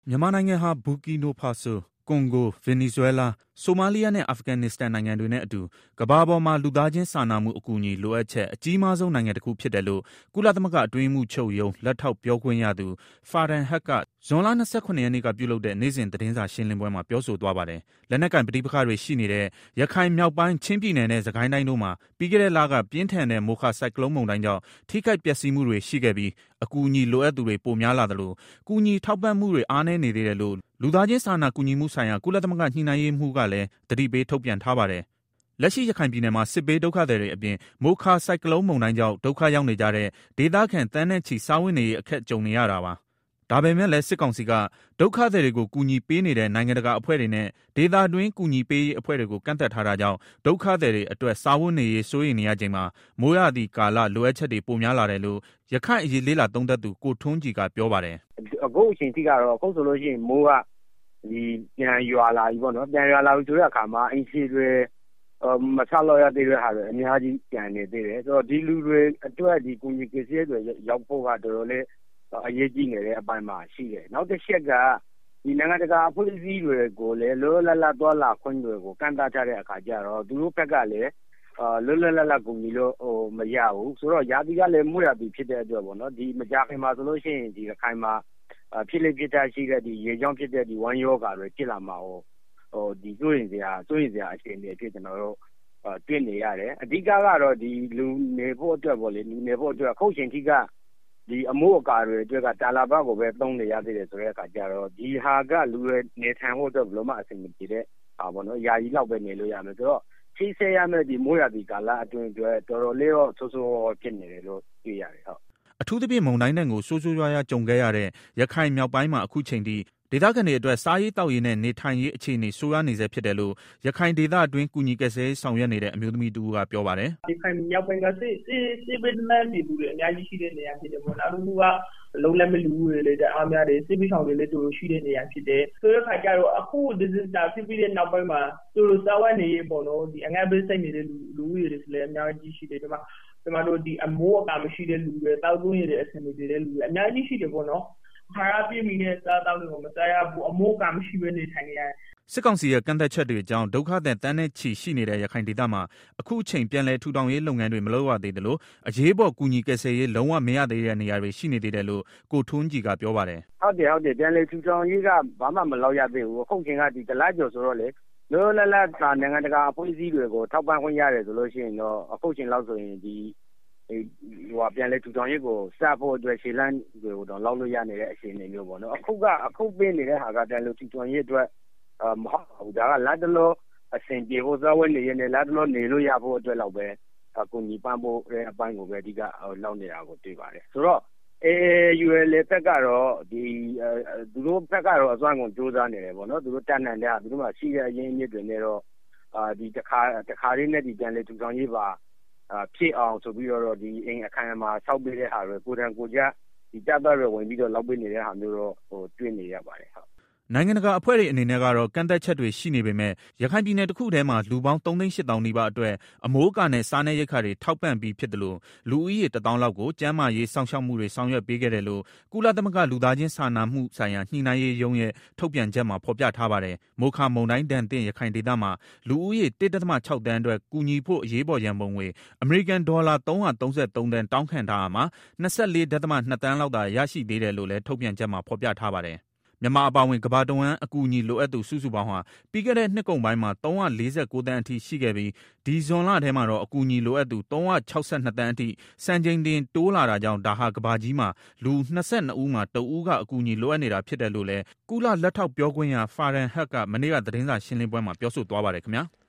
မြန်မာနိုင်ငံဟာဘူကီနိုဖာဆို၊ကွန်ဂို၊ဗင်နီဇွဲလား၊ဆိုမာလီယာနဲ့အာဖဂန်နစ္စတန်နိုင်ငံတွေနဲ့အတူကမ္ဘာပေါ်မှာလူသားချင်းစာနာမှုအကူအညီလိုအပ်ချက်အကြီးမားဆုံးနိုင်ငံတစ်ခုဖြစ်တယ်လို့ကုလသမဂ္ဂအတွင်းရေးမှူးချုပ်ရုံးလက်ထောက်ပြောခွင့်ရသူဖာဒန်ဟတ်ကဇွန်လ29ရက်နေ့ကပြုလုပ်တဲ့နေ့စဉ်သတင်းစာရှင်းလင်းပွဲမှာပြောဆိုသွားပါတယ်။လက်နက်ကိုင်ပဋိပက္ခတွေရှိနေတဲ့ရခိုင်မြောက်ပိုင်းချင်းပြည်နယ်နဲ့စစ်ကိုင်းတိုင်းတို့မှာပြီးခဲ့တဲ့လကပြင်းထန်တဲ့မိုခါဆိုင်ကလုန်းမုန်တိုင်းကြောင့်ထိခိုက်ပျက်စီးမှုတွေရှိခဲ့ပြီးအကူအညီလိုအပ်သူတွေပိုများလာသလိုကူညီထောက်ပံ့မှုတွေအားနည်းနေသေးတယ်လို့လူသားချင်းစာနာကူညီမှုဆိုင်ရာကုလသမဂ္ဂညှိနှိုင်းရေးမှူးကလည်းသတိပေးထုတ်ပြန်ထားပါတယ်။လက်ရှိရခိုင်ပြည်နယ်မှာစစ်ဘေးဒုက္ခသည်တွေအပြင်မိုခါဆိုင်ကလုန်းမုန်တိုင်းကြောင့်ဒုက္ခရောက်နေကြတဲ့ဒေသခံတန်းနဲ့ချီစားဝတ်နေရေးအခက်ကြုံနေရတာပါ။ဒါပေမဲ့လည်းစစ်ကောင်စီကဒုက္ခသည်တွေကိုကူညီပေးနေတဲ့နိုင်ငံတကာအဖွဲ့တွေနဲ့ဒေသတွင်းကူညီပေးရေးအဖွဲ့တွေကိုကန့်သက်ထားတာကြောင့်ဒုက္ခသည်တွေအတွက်စားဝတ်နေရေးစိုးရိမ်နေရချိန်မှာမိုးရာသီကာလလိုအပ်ချက်တွေပိုများလာတယ်လို့ရခိုင်အရေးလေးလာသုံးသပ်သူကိုထွန်းကြည်ကပြောပါတယ်။အခုအချိန်ထိကတော့အခုဆိုလို့ရှိရင်မိုးကပြန်ရွာလာပြီပေါ့နော်ပြန်ရွာလာပြီဆိုတဲ့အခါမှာအင်စီတွေမဆလောက်ရသေးတဲ့ဟာတွေအများကြီးပြန်နေသေးတယ်ဆိုတော့ဒီလူတွေအတွက်ဒီကူညီကယ်ဆယ်ရေးတွေရောက်ဖို့ကတော်တော်လေးအရေးကြီးနေတဲ့အပိုင်းမှာရှိတယ်နောက်တစ်ချက်ကဒီနိုင်ငံတကာအဖွဲ့အစည်းတွေကိုလည်းလောလောလတ်သွားလာခွင့်တွေကိုကန့်သတ်ထားတဲ့အခါကျတော့သူတို့ဘက်ကလည်းလောလောလတ်ကူညီလို့မရဘူးဆိုတော့ရာသီကလည်းမိုးရာသီဖြစ်တဲ့အတွက်ပေါ့နော်ဒီမကြာခင်မှာဆိုလို့ရှိရင်ဒီရခိုင်မှာဖြစ်လေဖြစ်တာရှိတဲ့ဒီရေကြောင်းဖြစ်တဲ့ဒီဝမ်းရောဂါတွေဖြစ်လာမှာဒီစိုးရင်စရာအခြေအနေဖြစ်ကျွန်တော်တို့တွေ့နေရတယ်အဓိကကတော့ဒီလူနေဖို့အတွက်ပေါ့လေလူနေဖို့အတွက်အခုချိန်ထိကဒီအမိုးအကာတွေအတွက်ကတာလာဘကိုပဲသုံးနေရသေးတယ်ဆိုတဲ့အခါကျတော့ဒီဟာကလူတွေနေထိုင်ဖို့အတွက်ဘယ်လိုမှအဆင်မပြေတဲ့ဟာပေါ့နော်ယာယီလောက်ပဲနေလို့ရမယ်ဆိုတော့ချိတ်ဆက်ရမယ့်ဒီမိုးရာသီကာလအတွင်းအတွက်တော်တော်လေးတော့ဆိုးဆိုးဖြစ်နေတယ်လို့တွေ့ရတယ်ဟုတ်အထူးသဖြင့်မုန်တိုင်းကိုဆိုးဆိုးရွားရွားကြုံခဲ့ရတဲ့ရခိုင်မြောက်ပိုင်းမှာအခုချိန်ထိဒေသခံတွေအတွက်စားရေးတောက်ရေးနဲ့နေထိုင်ရေးအခြေအနေဆိုးရွားနေဆဲဖြစ်တယ်လို့ရခိုင်ဒေသအတွင်းကူညီကယ်ဆယ်ရေးဆောင်ရွက်နေတဲ့အမျိုးသမီးတူကပြောပါတယ်။ရခိုင်မြောက်ပိုင်းကစစ်ဘေးဒုက္ခသည်တွေအများကြီးရှိတဲ့နေရာဖြစ်တယ်ပေါ့။နောက်တစ်ခုကလုံးလက်မလူတွေလည်းအားများတယ်စစ်ဘေးရှောင်တွေလည်းသူတို့ရှိတဲ့နေရာဖြစ်တယ်။ဆိုတဲ့အခါကျတော့အခု disaster ဖြစ်ပြီးတဲ့နောက်ပိုင်းမှာသူတို့စားဝတ်နေရေးပေါ့နော်ဒီအငတ်ဘေးစိတ်နေတဲ့လူတွေလည်းအများကြီးရှိတယ်ဒီမှာကျွန်တော်တို့ဒီအမိုးအကာမရှိတဲ့လူတွေတောက်သွင်းရတဲ့အဆင်ပြေတဲ့လူတွေအများကြီးရှိတယ်ပေါ့နော်ခါရပြည့်မီတဲ့စားတောက်တွေကိုမစားရဘူးအမိုးကမရှိဘဲနေထိုင်နေရတယ်စစ်ကောင်စီရဲ့ကန့်သက်ချက်တွေကြောင့်ဒုက္ခသည်တန်းနဲ့ချီရှိနေတဲ့ရခိုင်ဒေသမှာအခုအချိန်ပြန်လည်ထူထောင်ရေးလုပ်ငန်းတွေမလုပ်ရသေးသလိုအရေးပေါ်ကူညီကယ်ဆယ်ရေးလုံးဝမရသေးတဲ့နေရာတွေရှိနေသေးတယ်လို့ကိုထွန်းကြည်ကပြောပါတယ်ဟုတ်တယ်ပြန်လည်ထူထောင်ရေးကဘာမှမလုပ်ရသေးဘူးအခုချိန်ကဒီတလားကျော်ဆိုတော့လေလောလောလတ်နိုင်ငံတကာအဖွဲ့အစည်းတွေကိုထောက်ပံ့ခွင့်ရတယ်ဆိုလို့ရှိရင်တော့အခုချိန်လောက်ဆိုရင်ဒီပြန်လဲထူထောင်ရေးကိုစဖို့အတွက်ရှေ့လန်းတွေကိုတော့လောက်လို့ရနေတဲ့အခြေအနေမျိုးပေါ့နော်အခုပေးနေတဲ့ဟာကပြန်လို့ထူထောင်ရေးအတွက်မဟုတ်ဘူးဒါကလက်တလို့အဆင်ပြေဖို့ဇာဝဲနေရနေလက်တလို့နေလို့ရဖို့အတွက်လောက်ပဲအကူညီပံ့ဖို့အပိုင်းကိုပဲအဓိကလောက်နေတာကိုတွေ့ပါတယ်ဆိုတော့UL ဘက်ကတော့ဒီသူတို့ဘက်ကတော့အစွမ်းကုန်စူးစမ်းနေတယ်ပေါ့နော်သူတို့တန်တန်တဲ့သူတို့မှရှိတဲ့အရင်းအမြစ်တွေနဲ့တော့ဒီတခါလေးနဲ့ဒီပြန်လဲထူထောင်ရေးပါဖြစ်အောင်ဆိုပြီးတော့ဒီအိမ်အခမ်းမှာဆောက်ပေးတဲ့ဟာတွေကိုယ်တန်ကိုကြဒီတပ်သားတွေဝင်ပြီးတော့လောက်ပေးနေတဲ့ဟာမျိုးတော့တွေ့နေရပါတယ်ဟုတ်နိုင်ငံတကာအဖွဲ့တွေအနေနဲ့ကတော့ကန့်သက်ချက်တွေရှိနေပေမဲ့ရခိုင်ပြည်နယ်တစ်ခုထဲမှာလူပေါင်း3,800,000နီးပါးအတွက်အမိုးအကာနဲ့စားနပ်ရိက္ခာတွေထောက်ပံ့ပြီးဖြစ်တယ်လို့လူဦးရေ1000လောက်ကိုကျန်းမာရေးစောင့်ရှောက်မှုတွေဆောင်ရွက်ပေးခဲ့တယ်လို့ကုလသမဂ္ဂလူသားချင်းစာနာမှုဆိုင်ရာညှိနှိုင်းရေးရုံးရဲ့ထုတ်ပြန်ချက်မှာဖော်ပြထားပါတယ်။မိုခါမုန်တိုင်းဒဏ်သင့်ရခိုင်ဒေသမှာလူဦးရေ1.6 သန်းအတွက်ကူညီဖို့အရေးပေါ်ရန်ပုံငွေအမေရိကန်ဒေါ်လာ333သန်းတောင်းခံထားရမှာ24.2 သန်းလောက်သာရရှိသေးတယ်လို့လည်းထုတ်ပြန်ချက်မှာဖော်ပြထားပါတယ်။မြန်မာအပါအဝင်ကမ္ဘာတဝန်းအကူအညီလိုအပ်သူစုစုပေါင်းဟာပြီးခဲ့တဲ့နှစ်ကုန်ပိုင်းမှာ349သန်းအထိရှိခဲ့ပြီးဒီဇွန်လထဲမှာတော့အကူအညီလိုအပ်သူ362သန်းအထိစံချိန်တင်တိုးလာတာကြောင့်ဒါဟာကမ္ဘာကြီးမှာလူ22ဦးမှာ1ဦးကအကူအညီလိုအပ်နေတာဖြစ်တယ်လို့လည်းကုလလက်ထောက်ပြောခွင့်ရဖာဒန်ဟတ်ကမနေ့ကသတင်းစာရှင်းလင်းပွဲမှာပြောဆိုသွားပါတယ်ခင်ဗျာ။